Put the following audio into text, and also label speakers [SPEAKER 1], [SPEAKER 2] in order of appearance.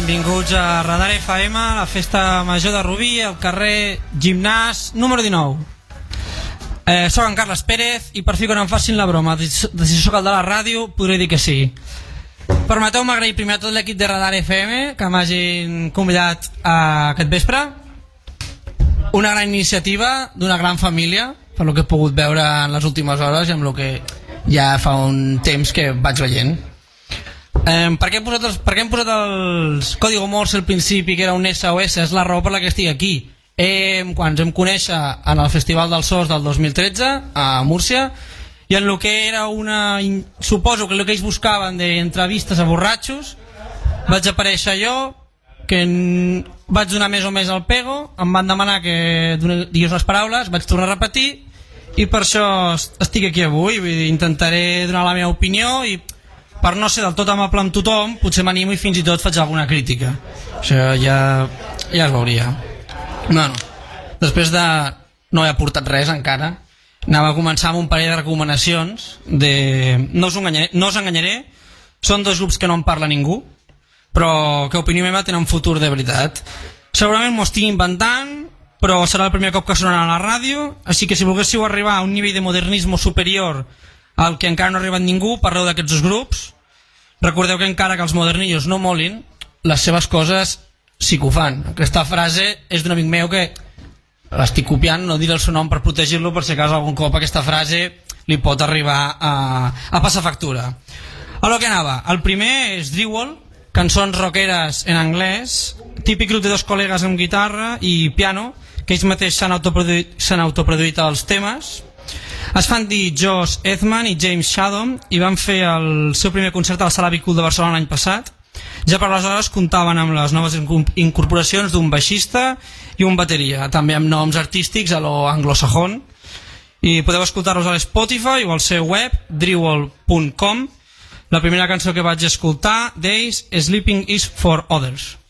[SPEAKER 1] benvinguts a Radar FM, la festa major de Rubí, al carrer Gimnàs número 19. Soc en Carles Pérez i per fi quan em facin la broma de si soc el de la ràdio podré dir que sí. Permeteu-me agrair primer a tot l'equip de Radar FM que m'hagin convidat a aquest vespre. Una gran iniciativa d'una gran família, per lo que he pogut veure en les últimes hores i amb el que ja fa un temps que vaig veient. Per què hem posat els código Morse al principi, que era un SOS? És la raó per la que estic aquí. Quan ens vam conèixer en el Festival dels Sors del 2013 a Múrcia, i en el que era suposo que el que ells buscaven d'entrevistes a borratxos, vaig aparèixer jo, que vaig donar més o més el pego, em van demanar que digués les paraules, vaig tornar a repetir, i per això estic aquí avui. Vull dir, intentaré donar la meva opinió i per no ser del tot amable amb tothom, potser m'animo i fins i tot faig alguna crítica. Això ja es veuria. Bueno, després de no he aportat res encara, anava a començar amb un parell de recomanacions no us enganyaré, són dos grups que no en parla ningú, però que a opinió meva tenen futur de veritat. Segurament m'ho estic inventant, però serà el primer cop que sonaran a la ràdio, així que si volguéssiu arribar a un nivell de modernisme superior al que encara no ha arribat ningú, parleu d'aquests dos grups. Recordeu que encara que els modernillos no molin, les seves coses sí que ho fan. Aquesta frase és d'un amic meu que l'estic copiant, no diré el seu nom per protegir-lo, per si acaso algun cop aquesta frase li pot arribar a passar factura. A lo que anava, el primer és Drewall, cançons rockeres en anglès, típic grup de dos col·legues amb guitarra i piano, que ells mateixos s'han autoproduït els temes. Es fan dir Josh Edman i James Shadom i van fer el seu primer concert a la Sala Bicul de Barcelona l'any passat. Ja per aleshores comptaven amb les noves incorporacions d'un baixista i un bateria, també amb noms artístics a lo anglosajón, i podeu escoltar-los a l'Spotify o al seu web drewall.com. La primera cançó que vaig escoltar d'ells, Sleeping is for Others.